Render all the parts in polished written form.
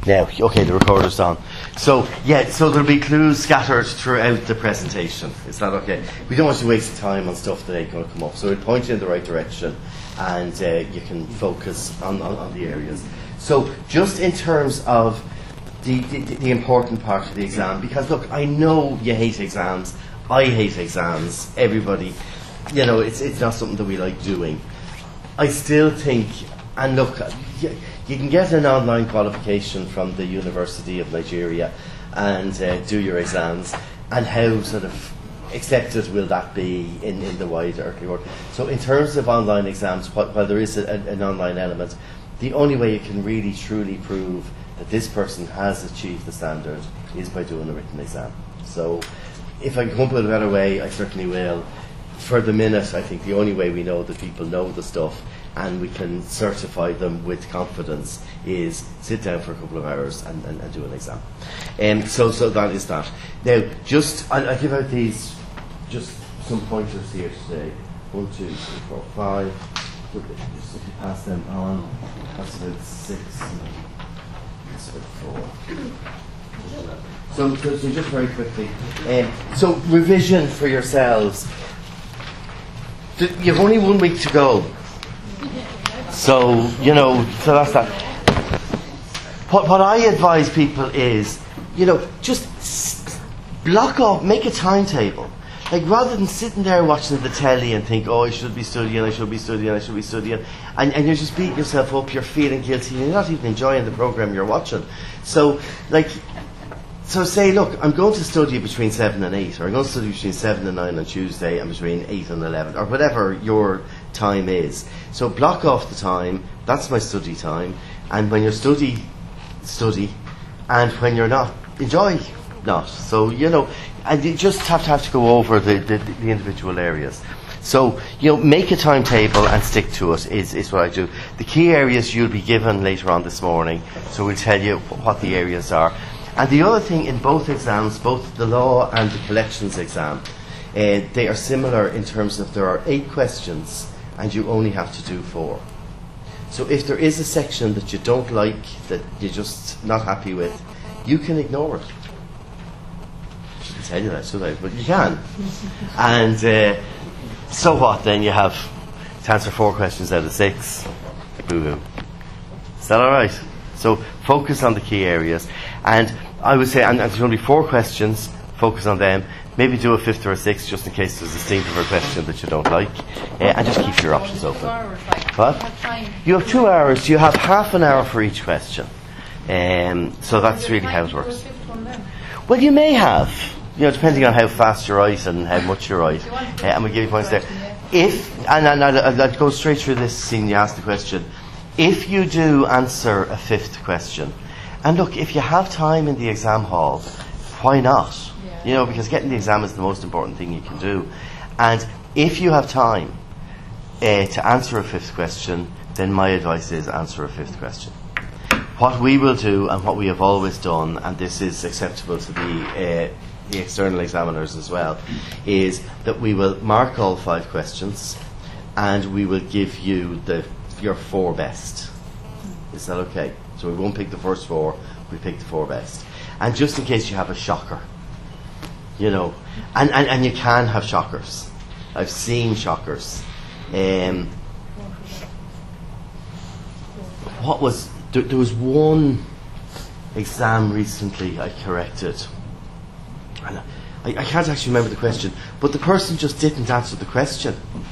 Now, okay, the recorder's on. So, yeah, so there'll be clues scattered throughout the presentation. Is that okay? We don't want you to waste time on stuff that ain't going to come up. So we'll point you in the right direction, and you can focus on the areas. So, just in terms of the important part of the exam, because look, I know you hate exams. I hate exams. Everybody, it's not something that we like doing. I still think, and look, you can get an online qualification from the University of Nigeria and do your exams, and how sort of accepted will that be in the wider earthly world. So in terms of online exams, while there is an online element, the only way you can really truly prove that this person has achieved the standard is by doing a written exam. So if I can come up with a better way, I certainly will. For the minute, I think the only way we know that people know the stuff and we can certify them with confidence is sit down for a couple of hours and do an exam. So that is that. Now, I'll give out these, just some pointers here today. 1, 2, 3, 4, 5. Just if you pass them on, that's about 6. That's about 4. So just very quickly. So revision for yourselves. You've only 1 week to go. So that's that. What I advise people is, just block off, make a timetable. Like, rather than sitting there watching the telly and think, oh, I should be studying, and you're just beating yourself up, you're feeling guilty, and you're not even enjoying the programme you're watching. So say, look, I'm going to study between 7 and 8, or I'm going to study between 7 and 9 on Tuesday, and between 8 and 11, or whatever your time is. So block off the time, that's my study time, and when you're study, and when you're not, enjoy not. So, and you just have to go over the individual areas. So, make a timetable and stick to it is what I do. The key areas you'll be given later on this morning, so we'll tell you what the areas are. And the other thing, in both exams, both the law and the collections exam, they are similar in terms of there are 8 questions and you only have to do 4. So if there is a section that you don't like, that you're just not happy with, you can ignore it. I shouldn't tell you that, should I? But you can. And so what? Then you have to answer 4 questions out of 6. Boo-hoo. Is that all right? So focus on the key areas. And I would say, and there's going to be 4 questions, focus on them. Maybe do a 5th or a 6th just in case there's a stinker of a question that you don't like. And just keep your options open. What? You have 2 hours. You have half an hour for each question. So that's really how it works. Well, you may have, depending on how fast you write and how much you write. And we'll give you points there. And I'll go straight through this seeing you ask the question. If you do answer a 5th question, and look, if you have time in the exam hall, why not? Because getting the exam is the most important thing you can do. And if you have time to answer a 5th question, then my advice is answer a 5th question. What we will do, and what we have always done, and this is acceptable to the external examiners as well, is that we will mark all 5 questions, and we will give you your 4 best. Is that okay? So we won't pick the first 4, we pick the 4 best. And just in case you have a shocker, and you can have shockers. I've seen shockers. There was one exam recently I corrected, and I can't actually remember the question, but the person just didn't answer the question.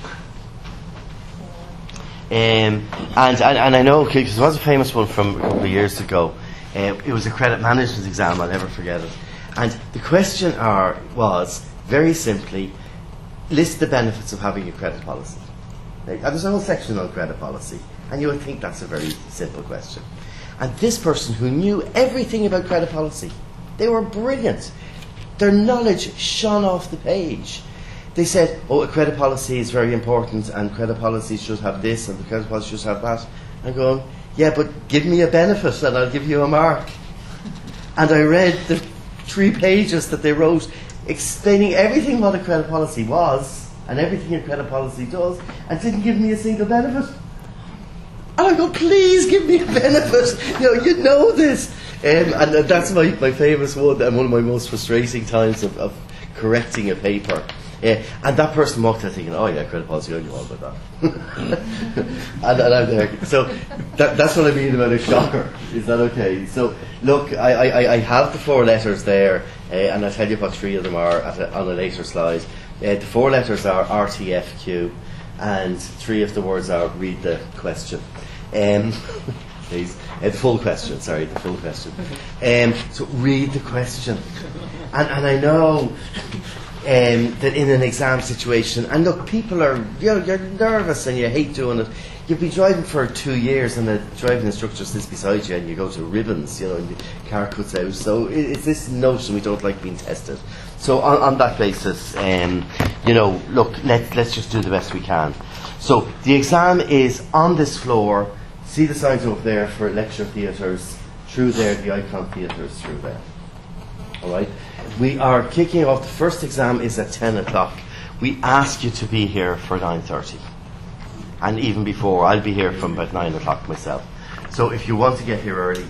And I know, because there was a famous one from a couple of years ago. It was a credit management exam, I'll never forget it. And the question was, very simply, list the benefits of having a credit policy. And there's a whole section on credit policy, and you would think that's a very simple question. And this person who knew everything about credit policy, they were brilliant. Their knowledge shone off the page. They said, a credit policy is very important, and credit policies should have this, and the credit policy should have that. I'm going, yeah, but give me a benefit and I'll give you a mark. And I read the 3 pages that they wrote explaining everything what a credit policy was and everything a credit policy does, and didn't give me a single benefit. And I go, please give me a benefit. You know this. And that's my famous one, and one of my most frustrating times of correcting a paper. And that person walked out thinking, oh yeah, credit policy, I knew all about that. and I'm there. So that's what I mean about a shocker. Is that okay? So look, I have the 4 letters there, and I'll tell you what 3 of them are on a later slide. The 4 letters are RTFQ, and 3 of the words are read the question. Please. The full question, sorry, the full question. So read the question. And I know that in an exam situation, and look, people are, you're nervous and you hate doing it. You'll be driving for 2 years and the driving instructor sits beside you and you go to ribbons, and your car cuts out. So it's this notion we don't like being tested. So on that basis, look, let's just do the best we can. So the exam is on this floor. See the signs over there for lecture theatres, through there, the Icon theatres through there. Alright? We are kicking off, the first exam is at 10 o'clock. We ask you to be here for 9:30. And even before, I'll be here from about 9 o'clock myself. So if you want to get here early,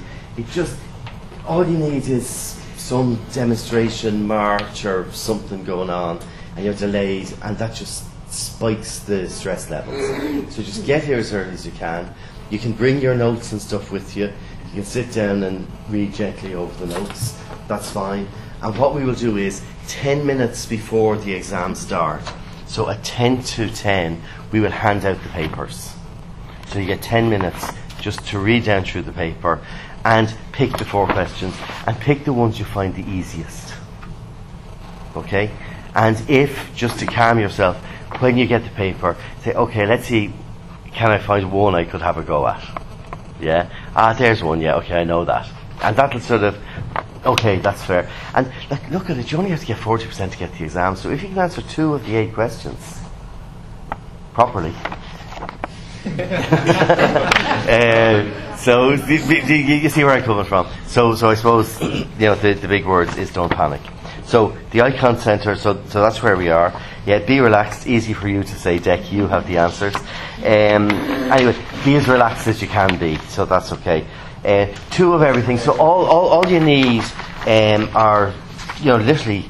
all you need is some demonstration, march or something going on, and you're delayed, and that just spikes the stress levels. So just get here as early as you can. You can bring your notes and stuff with you. You can sit down and read gently over the notes. That's fine. And what we will do is 10 minutes before the exam start, so at 10 to 10, we will hand out the papers. So you get 10 minutes just to read down through the paper and pick the 4 questions and pick the ones you find the easiest. Okay? And if, just to calm yourself, when you get the paper, say, okay, let's see, can I find one I could have a go at? Yeah? There's one, yeah, okay, I know that. And that'll sort of, okay, that's fair. And look at it, you only have to get 40% to get the exam, so if you can answer 2 of the 8 questions properly. So you see where I'm coming from. So I suppose, the big word is don't panic. So the Icon Centre, so that's where we are. Yeah, be relaxed, easy for you to say, Dec, you have the answers. Anyway, be as relaxed as you can be, so that's okay. 2 of everything, so all you need are, literally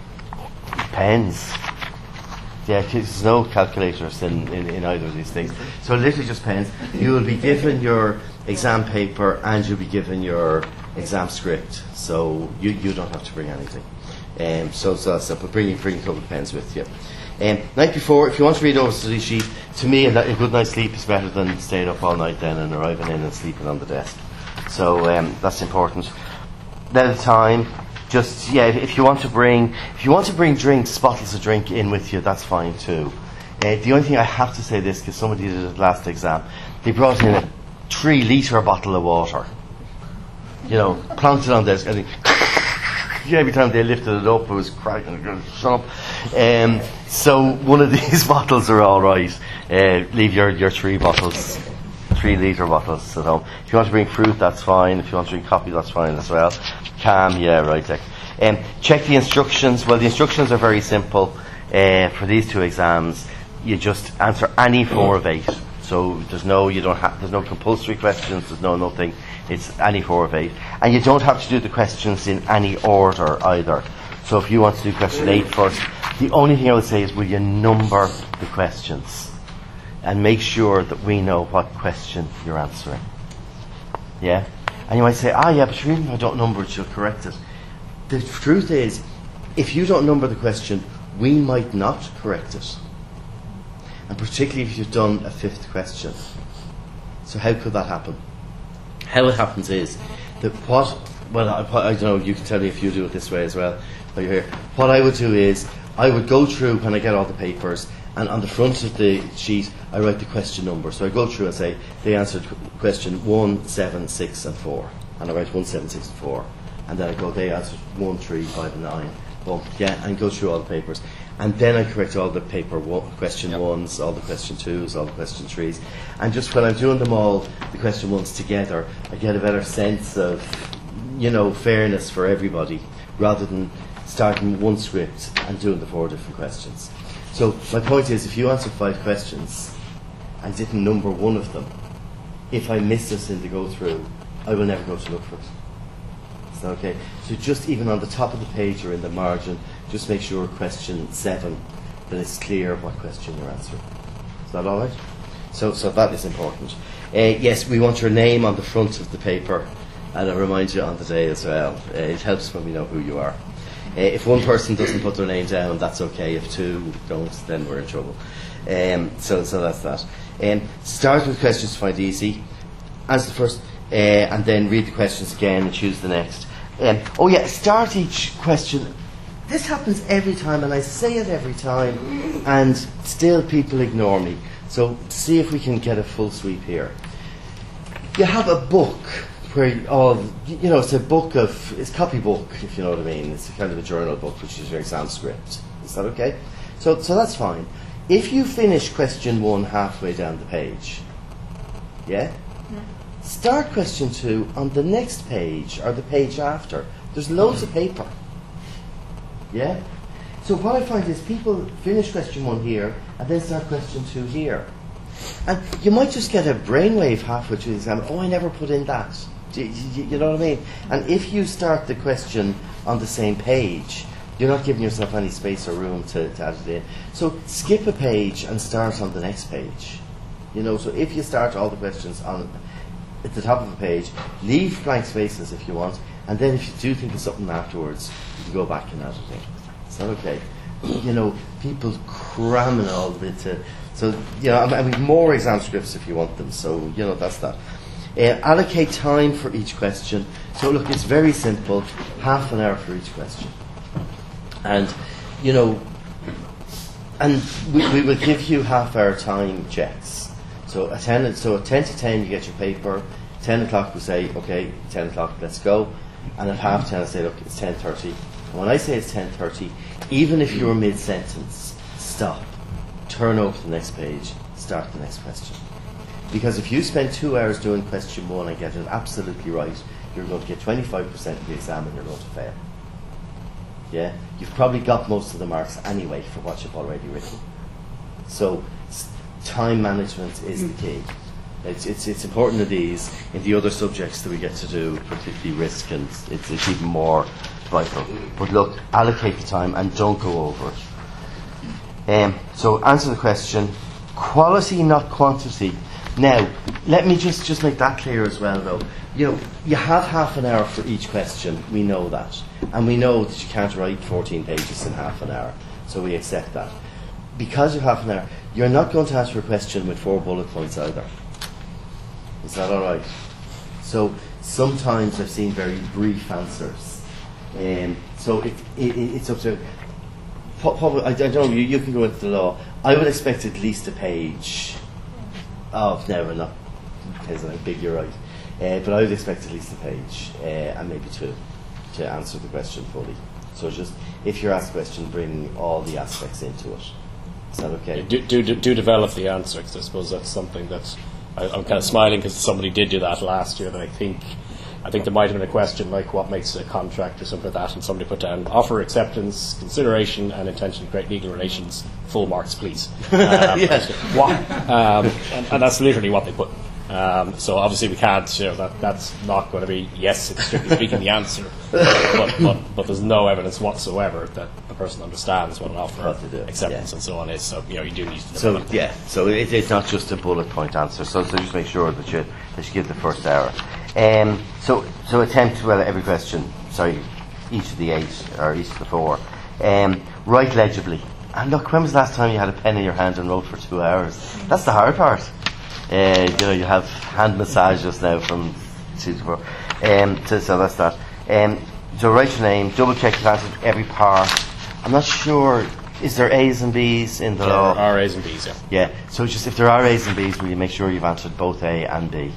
pens. Yeah, there's no calculators in either of these things. So literally just pens. You will be given your exam paper and you'll be given your exam script, so you don't have to bring anything. So that's simple. Bring a couple of pens with you. Night before, if you want to read over the study sheet, to me a good night's sleep is better than staying up all night then and arriving in and sleeping on the desk. So that's important. Then at the time, just if you want to bring drinks, bottles of drink in with you, that's fine too. The only thing I have to say this, because somebody did it last exam, they brought in a 3-litre bottle of water. Plonked it on the desk, and every time they lifted it up, it was cracking. Shut up. So one of these bottles are all right. Leave your 3 bottles, 3-litre bottles at home. If you want to bring fruit, that's fine. If you want to drink coffee, that's fine as well. Calm, yeah, right. Check the instructions. Well, the instructions are very simple. For these 2 exams, you just answer any 4 of 8. So there's no compulsory questions. There's no nothing. It's any 4 of 8, and you don't have to do the questions in any order either. So if you want to do question 8 first, the only thing I would say is, will you number the questions and make sure that we know what question you're answering. Yeah. And you might say, yeah, but even if I don't number it, you'll correct it. The truth is, if you don't number the question, we might not correct it. And particularly if you've done a 5th question. So how could that happen? How it happens is that I don't know, you can tell me if you do it this way as well while you're here. What I would do is, I would go through when I get all the papers, and on the front of the sheet I write the question number. So I go through and say they answered question 1, 7, 6 and 4, and I write 1, 7, 6 and 4, and then I go they answered 1, 3, 5 and 9. Boom, yeah, and go through all the papers, and then I correct all the question 1s, all the question 2s, all the question 3s, and just when I'm doing them all, the question 1s together, I get a better sense of fairness for everybody, rather than starting one script and doing the 4 different questions. So my point is, if you answered 5 questions and didn't number one of them, if I miss it in the go through, I will never go to look for it. Is that okay? So just even on the top of the page or in the margin, just make sure question 7, that it's clear what question you're answering. Is that all right? So that is important. Yes, we want your name on the front of the paper, and I'll remind you on the day as well. It helps when we know who you are. If one person doesn't put their name down, that's okay. If 2 don't, then we're in trouble. So that's that. Start with questions to find easy. Answer the first, and then read the questions again and choose the next. Start each question. This happens every time, and I say it every time, and still people ignore me. So see if we can get a full sweep here. You have a book where it's a book it's copybook, if you know what I mean. It's a kind of a journal book, which is your exam script. Is that okay? So that's fine. If you finish question 1 halfway down the page, start question 2 on the next page or the page after. There's loads of paper. Yeah? So what I find is people finish question 1 here and then start question 2 here. And you might just get a brainwave halfway through the exam. Oh, I never put in that. You know what I mean? And if you start the question on the same page, you're not giving yourself any space or room to add it in. So skip a page and start on the next page. So if you start all the questions at the top of the page, leave blank spaces if you want, and then if you do think of something afterwards, you can go back and add it in. Is that okay? People cramming all of it I mean, more exam scripts if you want them, so, that's that. Allocate time for each question. So, look, it's very simple, half an hour for each question. And, and we will give you half-hour time checks. So, at 10 to 10, you get your paper. 10 o'clock, we say, okay, 10 o'clock, let's go. And at half 10, I say, look, it's 10:30. And when I say it's 10:30, even if you're mid-sentence, stop. Turn over to the next page, start the next question. Because if you spend 2 hours doing question 1 and get it absolutely right, you're going to get 25% of the exam and you're going to fail. Yeah? You've probably got most of the marks anyway for what you've already written. So time management is the key. It's important in these. In the other subjects that we get to do, particularly risk, and it's even more vital. But look, allocate the time and don't go over it. So answer the question. Quality, not quantity. Now, let me just make that clear as well, though. You have half an hour for each question. We know that. And we know that you can't write 14 pages in half an hour. So we accept that. Because you have half an hour, you're not going to answer a question with 4 bullet points either. Is that all right? So sometimes I've seen very brief answers. So it's up to... I don't know, you can go into the law. I would expect at least a page of, never, not because I'm big, you're right. But I would expect at least a page and maybe 2 to answer the question fully. So just, if you're asked a question, bring all the aspects into it. Is that okay? Do develop the answer, because I suppose that's something that I'm kind of smiling because somebody did do that last year, and I think there might have been a question like what makes a contract or something like that, and somebody put down offer, acceptance, consideration, and intention to create legal relations, full marks, please. Yes. And that's literally what they put. So obviously we can't, that's not going to be, yes, it's strictly speaking the answer, but there's no evidence whatsoever that the person understands what an offer, acceptance, and so on is. So you do need to develop. So it's not just a bullet point answer. So just make sure that you give the first hour. So attempt every question. Sorry, each of the 8 or each of the 4. Write legibly. And look, when was the last time you had a pen in your hand and wrote for 2 hours? That's the hard part. You have hand massages now from 2 to 4. So that's that. So write your name, double check you've answered every part. I'm not sure, is there A's and B's in the law? There are A's and B's, yeah. Yeah, so just if there are A's and B's, will you make sure you've answered both A and B?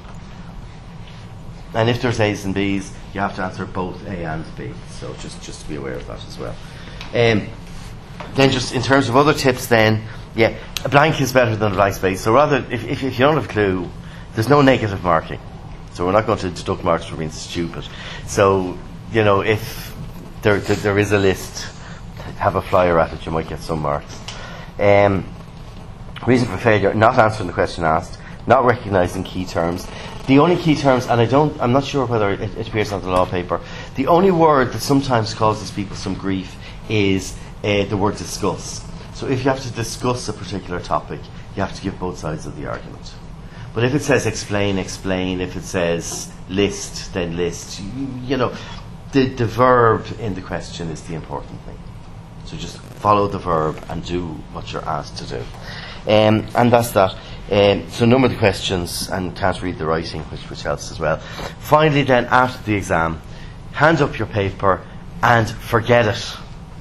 And if there's A's and B's, you have to answer both A and B. So just to be aware of that as well. Then just in terms of other tips then, a blank is better than a blank space. So rather, if you don't have a clue, there's no negative marking. So we're not going to deduct marks for being stupid. So, if there is a list, have a flyer at it, you might get some marks. Reason for failure, not answering the question asked. not recognising key terms. The only key terms, and I'm not sure whether it appears on the law paper, the only word that sometimes causes people some grief is the word discuss. So if you have to discuss a particular topic, you have to give both sides of the argument. But if it says explain, explain. If it says list, then list. You know, the verb in the question is the important thing. So just follow the verb and do what you're asked to do. And that's that. So number the questions and can't read the writing, which helps as well. Finally then, after the exam, hand up your paper and forget it.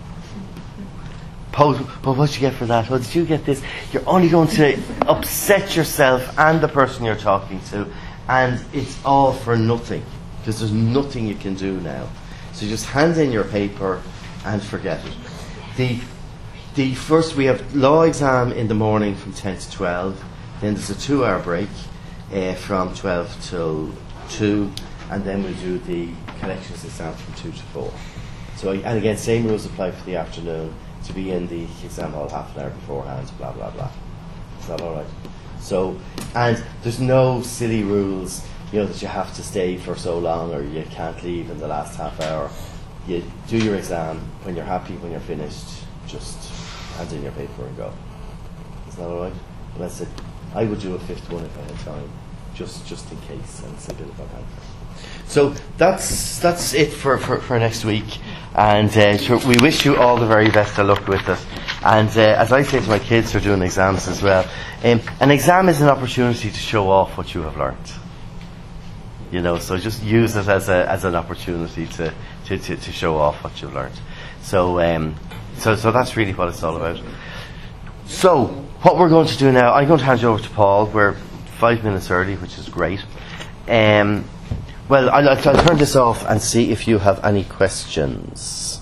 But what you get for that? Well, did you get this? You're only going to upset yourself and the person you're talking to, and it's all for nothing, because there's nothing you can do now. So just hand in your paper and forget it. The first, we have law exam in the morning from 10 to 12, then there's a 2-hour break from 12 till 2, and then we'll do the collections exam from 2 to 4. So, and again, same rules apply for the afternoon, to be in the exam hall half an hour beforehand, blah, blah, blah. Is that all right? So, and there's no silly rules, that you have to stay for so long or you can't leave in the last half hour. You do your exam. When you're happy, when you're finished, just hand in your paper and go. Is that all right? But that's it. I would do a 5th one if I had time, just in case, and it's a bit of a hand. So that's it for next week, and we wish you all the very best of luck with it. And as I say to my kids who are doing exams as well, an exam is an opportunity to show off what you have learned. So just use it as an opportunity to show off what you've learned. So that's really what it's all about. So what we're going to do now, I'm going to hand you over to Paul. We're 5 minutes early, which is great. Well, I'll turn this off and see if you have any questions.